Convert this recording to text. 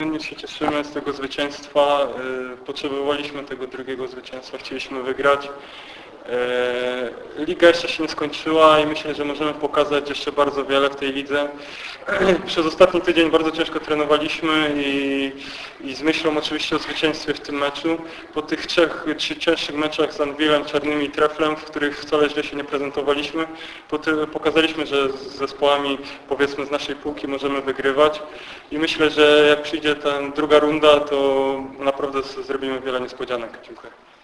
się cieszymy z tego zwycięstwa. Potrzebowaliśmy tego drugiego zwycięstwa, chcieliśmy wygrać. Liga jeszcze się nie skończyła i myślę, że możemy pokazać jeszcze bardzo wiele w tej lidze. Przez ostatni tydzień bardzo ciężko trenowaliśmy i z myślą oczywiście o zwycięstwie w tym meczu. Po tych trzech cięższych meczach z Anwilem, Czarnymi i Treflem, w których wcale źle się nie prezentowaliśmy, pokazaliśmy, że z zespołami powiedzmy z naszej półki możemy wygrywać i myślę, że jak przyjdzie ta druga runda, to naprawdę zrobimy wiele niespodzianek. Dziękuję.